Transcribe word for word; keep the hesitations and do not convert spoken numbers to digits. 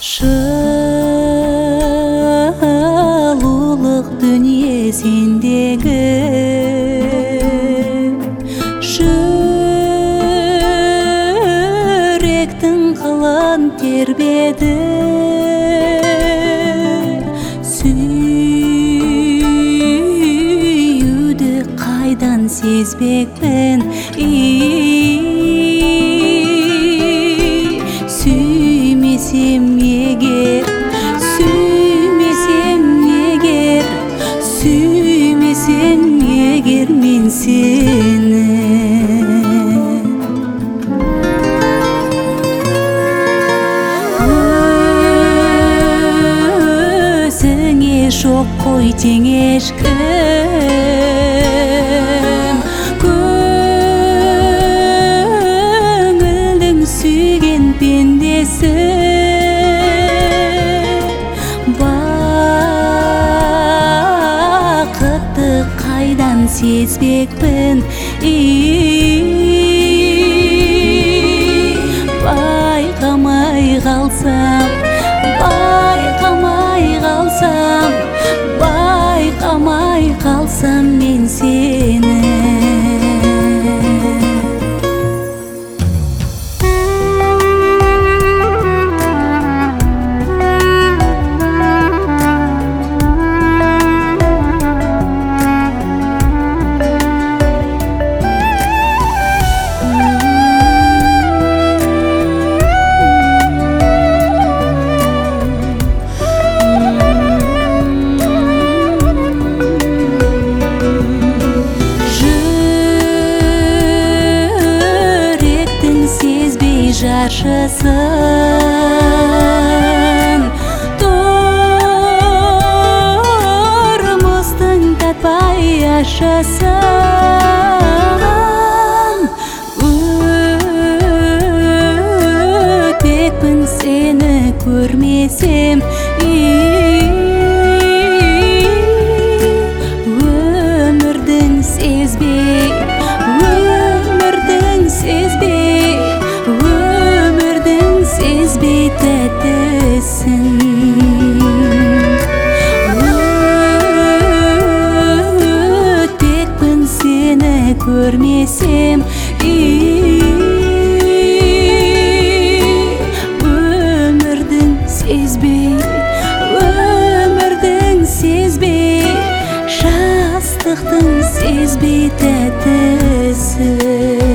Жылулық дүние сендегі, жүректің қылын тербеді. Сүйуді қайдан сезбекпін, сүймесем егер, сүймесем егер, сүймесем егер мен сені. Өзіңе жоқ қой тең ешкім, көңілдің сүйген пендесі. Бақытты қайдан сезбекпін, байқамай қалсам, байқамай қалсам, байқамай қалсам мен сені. Жаршысын тұрмыстың татпай ашысын, өтпекпін сені көрмесем, өмірдің сезбей, өмірдің сезбей, сезбей тәттісін. Өтпекпін сені көрмесем, өмірдің сезбей, өмірдің сезбей, жастықтың сезбей тәттісін.